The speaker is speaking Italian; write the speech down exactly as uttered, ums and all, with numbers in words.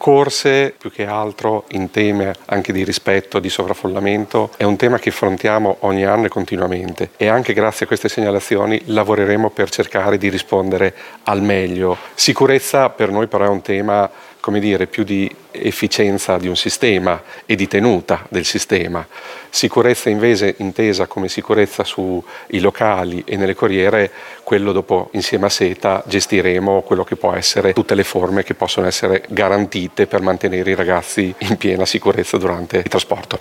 corse più che altro in tema anche di rispetto, di sovraffollamento, è un tema che affrontiamo ogni anno e continuamente, e anche grazie a queste segnalazioni lavoreremo per cercare di rispondere al meglio. Sicurezza per noi però è un tema, come dire, più di efficienza di un sistema e di tenuta del sistema. Sicurezza invece intesa come sicurezza sui locali e nelle corriere, quello dopo insieme a SETA gestiremo quello che può essere tutte le forme che possono essere garantite per mantenere i ragazzi in piena sicurezza durante il trasporto.